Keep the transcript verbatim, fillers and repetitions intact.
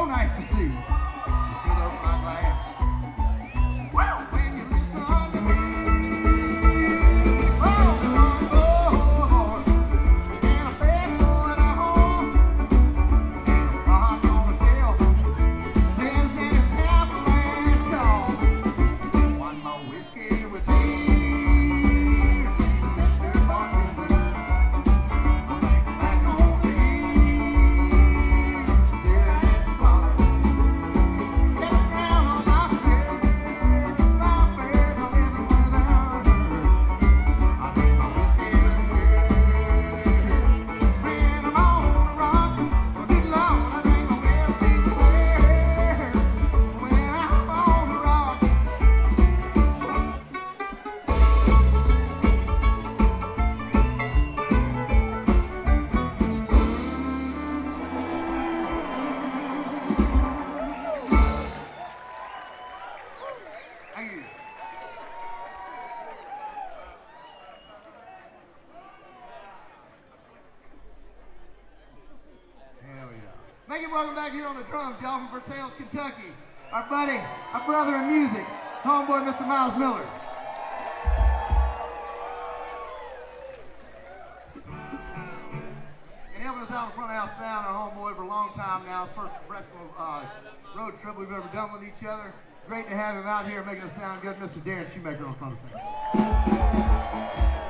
nice to see. Fill up my glass. When you listen to me, oh, oh, oh, and a bad boy at home, and a rock on the shelf, says that it's time for last call. One more whiskey with tears, these are Mister Bartender. Think back on the years, staring at the clock. Looking down on my fears, my fears are living without her. I drink my whiskey and tears. When I'm on the rocks, well, good Lord, I drink my whiskey and tears. When I'm on the rocks. Thank you. Hell yeah. Thank you. Welcome back here on the drums, y'all, from Versailles, Kentucky. Our buddy, our brother in music, homeboy, Mister Miles Miller. And helping us out in front of house sound, our homeboy for a long time now. It's the first professional uh, road trip we've ever done with each other. Great to have him out here making us sound good. Mister Darren Shoemaker on front of stage.